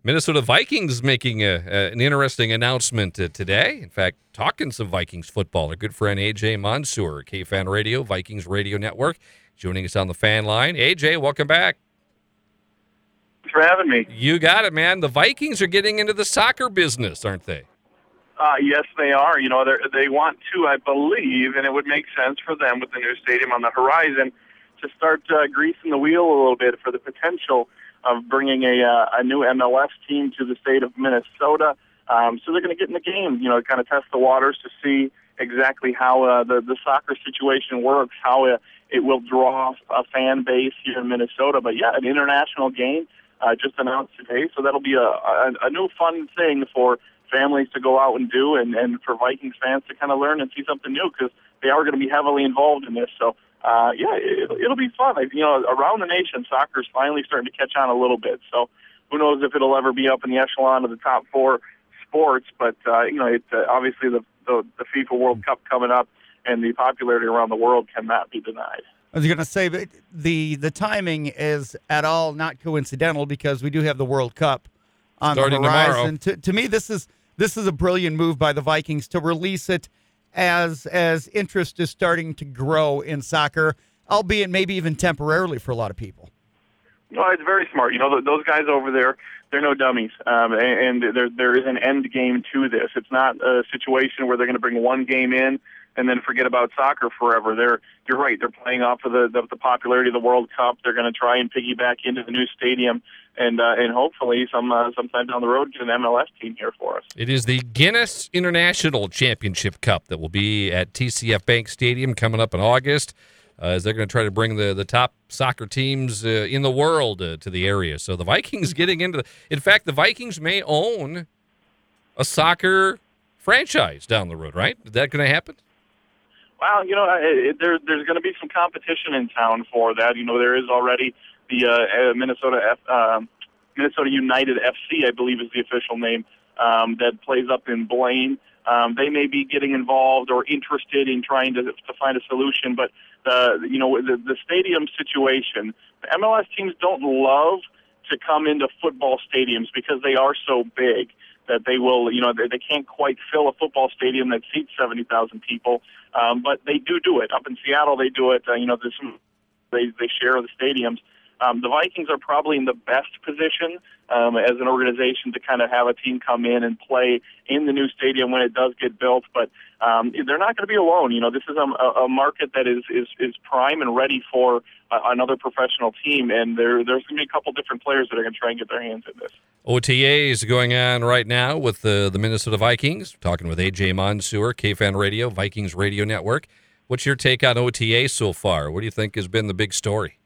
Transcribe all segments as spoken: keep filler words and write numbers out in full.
Minnesota Vikings making a, a, an interesting announcement uh, today. In fact, talking some Vikings football. Our good friend A J Mansour, K-Fan Radio, Vikings Radio Network, joining us on the fan line. A J, welcome back. Thanks for having me. You got it, man. The Vikings are getting into the soccer business, aren't they? Uh, yes, they are. You know, they want to, I believe, and it would make sense for them with the new stadium on the horizon to start uh, greasing the wheel a little bit for the potential of bringing a uh, a new M L S team to the state of Minnesota. Um, so they're going to get in the game, you know, kind of test the waters to see exactly how uh, the, the soccer situation works, how uh, it will draw a fan base here in Minnesota. But, yeah, an international game uh, just announced today, so that'll be a, a, a new fun thing for families to go out and do, and, and for Vikings fans to kind of learn and see something new, because they are going to be heavily involved in this. So, uh, yeah, it, it'll be fun. You know, around the nation, soccer is finally starting to catch on a little bit. So who knows if it'll ever be up in the echelon of the top four sports, but, uh, you know, it's uh, obviously the, the, the FIFA World Cup coming up, and the popularity around the world cannot be denied. I was going to say, but the, the timing is at all not coincidental, because we do have the World Cup on starting the horizon. Tomorrow. To, to me, this is this is a brilliant move by the Vikings to release it as as interest is starting to grow in soccer, albeit maybe even temporarily for a lot of people. No, it's very smart. You know, those guys over there, they're no dummies, um, and, and there there is an end game to this. It's not a situation where they're going to bring one game in and then forget about soccer forever. They're you're right. They're playing off of the, the, the popularity of the World Cup. They're going to try and piggyback into the new stadium, and uh, and hopefully some uh, sometime down the road get an M L S team here for us. It is the Guinness International Championship Cup that will be at T C F Bank Stadium coming up in August, uh, as they're going to try to bring the, the top soccer teams uh, in the world uh, to the area. So the Vikings getting into the, in fact, the Vikings may own a soccer franchise down the road, right? Is that going to happen? Well, you know, it, there, there's going to be some competition in town for that. You know, there is already the uh, Minnesota F, uh, Minnesota United F C, I believe is the official name, um, that plays up in Blaine. Um, they may be getting involved or interested in trying to to find a solution, but uh, you know, the, the stadium situation, the M L S teams don't love to come into football stadiums because they are so big that they will, you know, they, they can't quite fill a football stadium that seats seventy thousand people. Um, but they do do it. Up in Seattle, they do it. Uh, you know, there's some, they, they share the stadiums. Um, the Vikings are probably in the best position um, as an organization to kind of have a team come in and play in the new stadium when it does get built. But um, they're not going to be alone. You know, this is a, a market that is, is, is prime and ready for uh, another professional team. And there, there's going to be a couple different players that are going to try and get their hands in this. O T A is going on right now with the, the Minnesota Vikings. Talking with A J Mansour, K-Fan Radio, Vikings Radio Network. What's your take on O T A so far? What do you think has been the big story?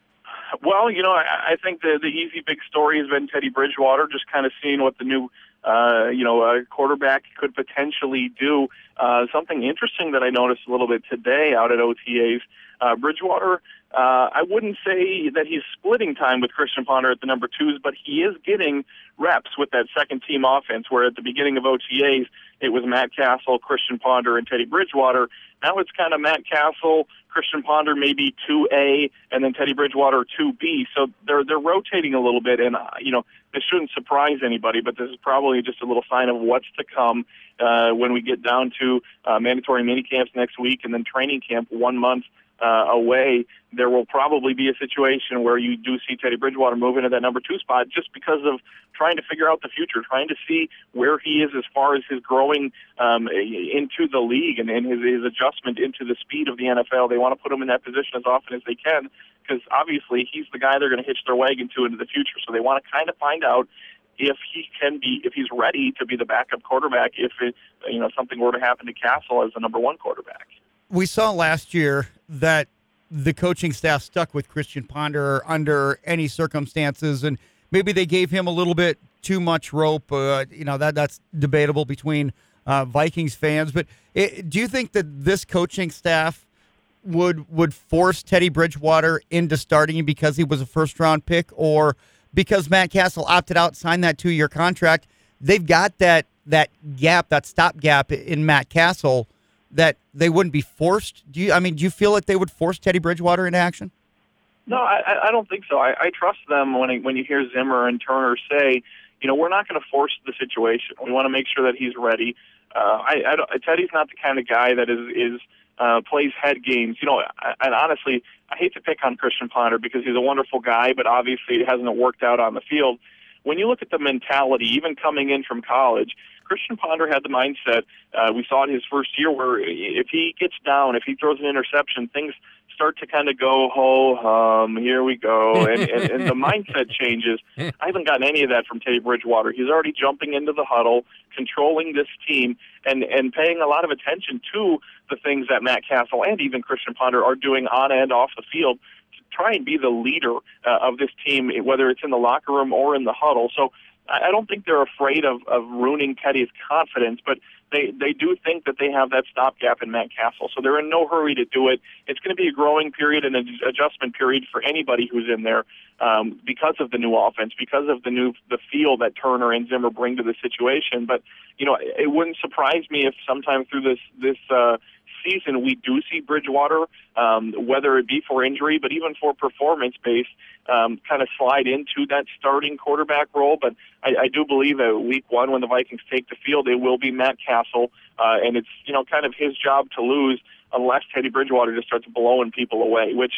Well, you know, I, I think the the easy big story has been Teddy Bridgewater, just kind of seeing what the new, uh, you know, uh, quarterback could potentially do. Uh, something interesting that I noticed a little bit today out at O T As, uh, Bridgewater, uh, I wouldn't say that he's splitting time with Christian Ponder at the number twos, but he is getting reps with that second team offense, where at the beginning of O T As, it was Matt Castle, Christian Ponder, and Teddy Bridgewater. Now it's kind of Matt Castle, Christian Ponder maybe two A, and then Teddy Bridgewater two B. So they're they're rotating a little bit, and uh, you know, this shouldn't surprise anybody, but this is probably just a little sign of what's to come uh, when we get down to uh, mandatory mini camps next week, and then training camp one month uh, away. There will probably be a situation where you do see Teddy Bridgewater move into that number two spot just because of trying to figure out the future, trying to see where he is as far as his growing um, into the league and, and his, his adjustment into the speed of the N F L. They want to put him in that position as often as they can because obviously he's the guy they're going to hitch their wagon to into the future. So they want to kind of find out if he can be, if he's ready to be the backup quarterback if it, you know, something were to happen to Castle as the number one quarterback. We saw last year that the coaching staff stuck with Christian Ponder under any circumstances, and maybe they gave him a little bit too much rope. Uh, you know, that that's debatable between uh, Vikings fans. But it, do you think that this coaching staff would would force Teddy Bridgewater into starting him because he was a first-round pick, or because Matt Castle opted out, signed that two-year contract? They've got that that gap, that stopgap in Matt Castle, that they wouldn't be forced? Do you? I mean, do you feel like they would force Teddy Bridgewater into action? No, I, I don't think so. I, I trust them when I, when you hear Zimmer and Turner say, you know, we're not going to force the situation. We want to make sure that he's ready. Uh, I, I don't, Teddy's not the kind of guy that is is uh, plays head games. You know, I, and honestly, I hate to pick on Christian Ponder because he's a wonderful guy, but obviously it hasn't worked out on the field. When you look at the mentality, even coming in from college, Christian Ponder had the mindset, uh, we saw it his first year, where if he gets down, if he throws an interception, things start to kind of go, ho hum, here we go, and, and, and the mindset changes. I haven't gotten any of that from Teddy Bridgewater. He's already jumping into the huddle, controlling this team, and, and paying a lot of attention to the things that Matt Castle and even Christian Ponder are doing on and off the field to try and be the leader uh, of this team, whether it's in the locker room or in the huddle. So I don't think they're afraid of, of ruining Teddy's confidence, but they, they do think that they have that stopgap in Matt Castle. So they're in no hurry to do it. It's going to be a growing period and an adjustment period for anybody who's in there um, because of the new offense, because of the new the feel that Turner and Zimmer bring to the situation. But, you know, it wouldn't surprise me if sometime through this this uh, season we do see Bridgewater, um, whether it be for injury, but even for performance-based, um, kind of slide into that starting quarterback role. But I, I do believe that week one, when the Vikings take the field, it will be Matt Castle, uh, and it's, you know, kind of his job to lose unless Teddy Bridgewater just starts blowing people away, which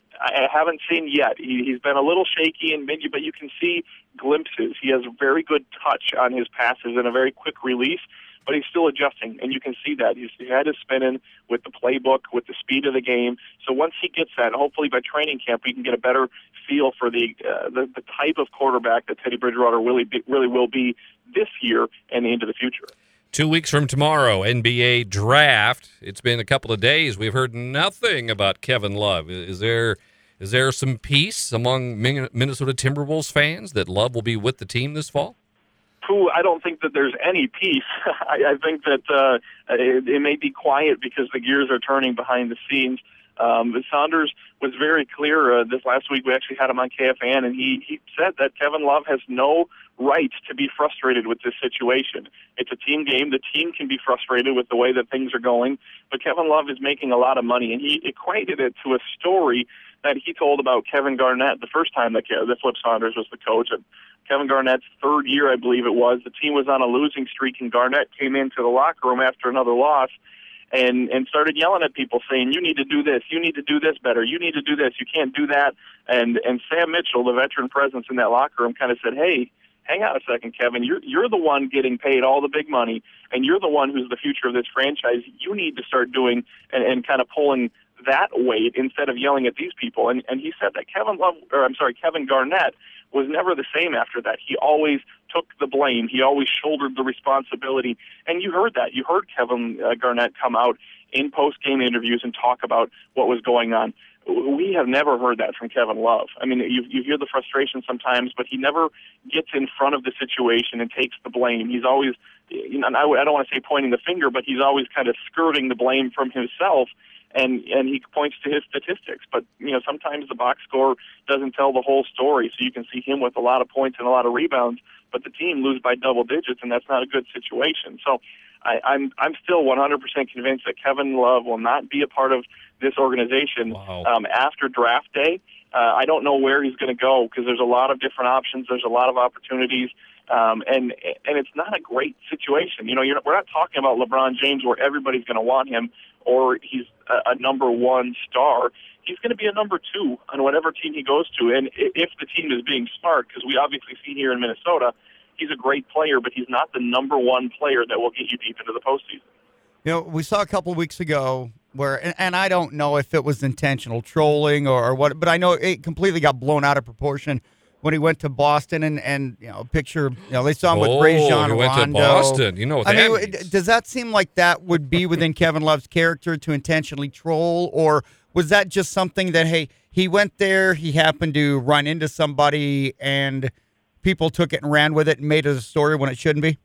I haven't seen yet. He, he's been a little shaky, and maybe, but you can see glimpses. He has a very good touch on his passes and a very quick release, but he's still adjusting, and you can see that. He's, his head is spinning with the playbook, with the speed of the game. So once he gets that, hopefully by training camp, we can get a better feel for the uh, the, the type of quarterback that Teddy Bridgewater really, be, really will be this year and into the future. Two weeks from tomorrow, N B A draft. It's been a couple of days. We've heard nothing about Kevin Love. Is there is there some peace among Minnesota Timberwolves fans that Love will be with the team this fall? Who I don't think that there's any peace. I, I think that uh, it, it may be quiet because the gears are turning behind the scenes. Um, Saunders was very clear uh, this last week. We actually had him on K F A N, and he, he said that Kevin Love has no right to be frustrated with this situation. It's a team game. The team can be frustrated with the way that things are going, but Kevin Love is making a lot of money, and he equated it to a story that he told about Kevin Garnett the first time that, that Flip Saunders was the coach. And Kevin Garnett's third year, I believe it was, the team was on a losing streak, and Garnett came into the locker room after another loss and and started yelling at people, saying, you need to do this, you need to do this better, you need to do this, you can't do that. And and Sam Mitchell, the veteran presence in that locker room, kind of said, hey, hang on a second, Kevin, you're you're the one getting paid all the big money, and you're the one who's the future of this franchise. You need to start doing and, and kind of pulling that weight instead of yelling at these people. And and he said that Kevin Love, or I'm sorry, Kevin Garnett was never the same after that. He always took the blame. He always shouldered the responsibility. And you heard that. You heard Kevin uh, Garnett come out in post-game interviews and talk about what was going on. We have never heard that from Kevin Love. I mean, you, you hear the frustration sometimes, but he never gets in front of the situation and takes the blame. He's always, you know, I don't want to say pointing the finger, but he's always kind of skirting the blame from himself. And and he points to his statistics, but you know sometimes the box score doesn't tell the whole story. So you can see him with a lot of points and a lot of rebounds, but the team lose by double digits, and that's not a good situation. So I, I'm I'm still one hundred percent convinced that Kevin Love will not be a part of this organization Wow. um, after draft day. Uh, I don't know where he's going to go because there's a lot of different options. There's a lot of opportunities. Um, and and it's not a great situation. You know, you're, we're not talking about LeBron James where everybody's going to want him or he's a, a number one star. He's going to be a number two on whatever team he goes to. And if the team is being smart, because we obviously see here in Minnesota, he's a great player, but he's not the number one player that will get you deep into the postseason. You know, we saw a couple of weeks ago where, and, and I don't know if it was intentional trolling or, or what, but I know it completely got blown out of proportion when he went to Boston and, and you know, picture, you know, they saw him with Oh, Rajon he went to Rondo. Boston. You know what I that mean, means. does that seem like that would be within Kevin Love's character to intentionally troll, or was that just something that, hey, he went there, he happened to run into somebody, and people took it and ran with it and made it a story when it shouldn't be?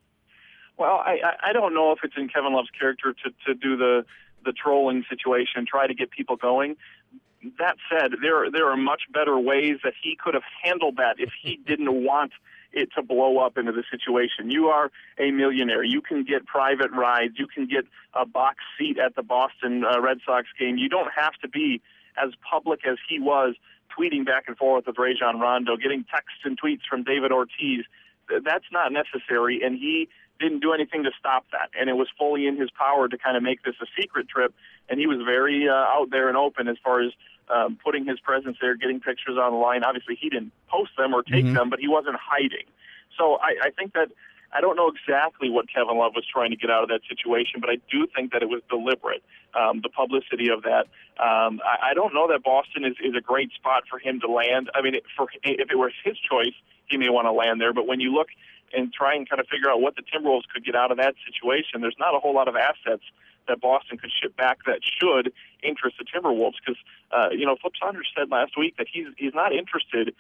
Well, I, I don't know if it's in Kevin Love's character to, to do the, the trolling situation, try to get people going. That said, there there are much better ways that he could have handled that if he didn't want it to blow up into the situation. You are a millionaire. You can get private rides. You can get a box seat at the Boston uh, Red Sox game. You don't have to be as public as he was, tweeting back and forth with Rajon Rondo, getting texts and tweets from David Ortiz. th- that's not necessary, and he didn't do anything to stop that. And it was fully in his power to kind of make this a secret trip, and he was very uh, out there and open as far as um, putting his presence there, getting pictures online. Obviously, he didn't post them or take Mm-hmm. them, but he wasn't hiding. So I, I think that I don't know exactly what Kevin Love was trying to get out of that situation, but I do think that it was deliberate, um, the publicity of that. Um, I, I don't know that Boston is, is a great spot for him to land. I mean, it, for, if it was his choice, he may want to land there. But when you look and try and kind of figure out what the Timberwolves could get out of that situation, there's not a whole lot of assets that Boston could ship back that should interest the Timberwolves. Because, uh, you know, Flip Saunders said last week that he's he's not interested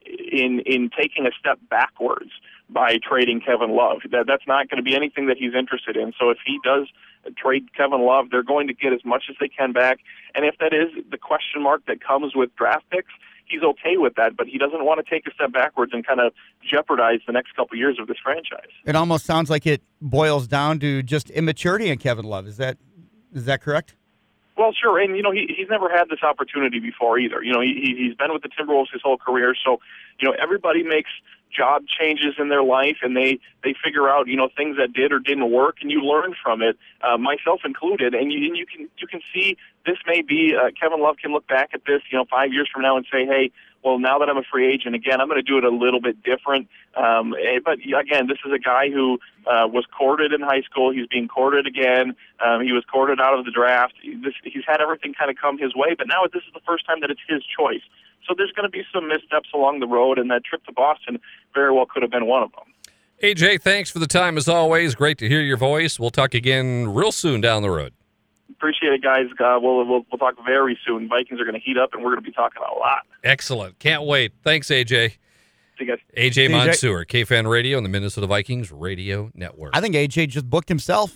in in taking a step backwards by trading Kevin Love. That that's not going to be anything that he's interested in. So if he does trade Kevin Love, they're going to get as much as they can back. And if that is the question mark that comes with draft picks, he's okay with that, but he doesn't want to take a step backwards and kind of jeopardize the next couple of years of this franchise. It almost sounds like it boils down to just immaturity in Kevin Love. Is that is that correct? Well, sure, and you know he he's never had this opportunity before either. You know he he's been with the Timberwolves his whole career, so you know everybody makes job changes in their life, and they they figure out you know things that did or didn't work, and you learn from it, uh, myself included. And you and you can you can see this may be uh, Kevin Love can look back at this you know five years from now and say, hey, well now that I'm a free agent again, I'm going to do it a little bit different. Um, but again, this is a guy who uh, was courted in high school. He's being courted again. Um, he was courted out of the draft. This, he's had everything kind of come his way, but now this is the first time that it's his choice. So there's going to be some missteps along the road, and that trip to Boston very well could have been one of them. A J, thanks for the time as always. Great to hear your voice. We'll talk again real soon down the road. Appreciate it, guys. Uh, we'll, we'll we'll talk very soon. Vikings are going to heat up, and we're going to be talking a lot. Excellent. Can't wait. Thanks, A J. See you guys. A J A J. Mansour, K-Fan Radio and the Minnesota Vikings Radio Network. I think A J just booked himself.